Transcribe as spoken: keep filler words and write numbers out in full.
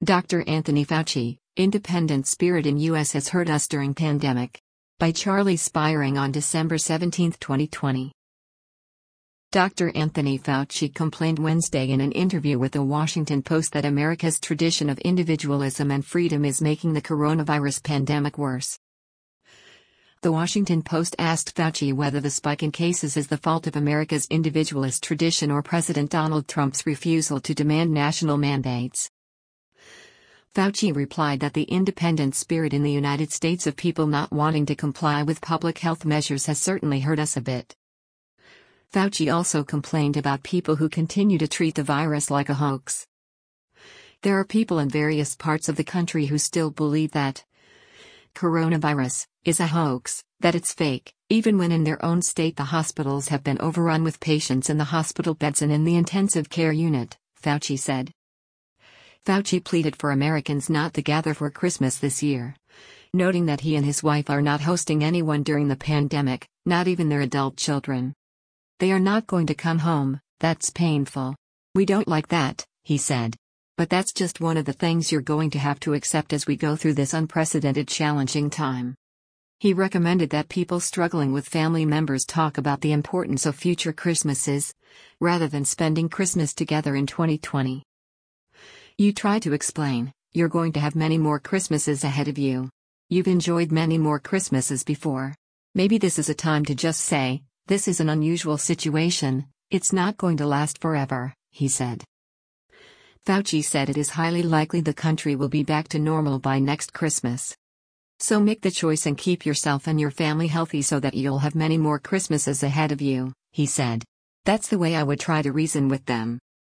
Doctor Anthony Fauci, Independent Spirit in U S Has Hurt Us During Pandemic. By Charlie Spiering on December seventeenth, twenty twenty. Doctor Anthony Fauci complained Wednesday in an interview with The Washington Post that America's tradition of individualism and freedom is making the coronavirus pandemic worse. The Washington Post asked Fauci whether the spike in cases is the fault of America's individualist tradition or President Donald Trump's refusal to demand national mandates. Fauci replied that the independent spirit in the United States of people not wanting to comply with public health measures has certainly hurt us a bit. Fauci also complained about people who continue to treat the virus like a hoax. There are people in various parts of the country who still believe that coronavirus is a hoax, that it's fake, even when in their own state the hospitals have been overrun with patients in the hospital beds and in the intensive care unit, Fauci said. Fauci pleaded for Americans not to gather for Christmas this year, noting that he and his wife are not hosting anyone during the pandemic, not even their adult children. They are not going to come home, that's painful. We don't like that, he said. But that's just one of the things you're going to have to accept as we go through this unprecedented challenging time. He recommended that people struggling with family members talk about the importance of future Christmases, rather than spending Christmas together in twenty twenty. You try to explain, you're going to have many more Christmases ahead of you. You've enjoyed many more Christmases before. Maybe this is a time to just say, this is an unusual situation, it's not going to last forever, he said. Fauci said it is highly likely the country will be back to normal by next Christmas. So make the choice and keep yourself and your family healthy so that you'll have many more Christmases ahead of you, he said. That's the way I would try to reason with them.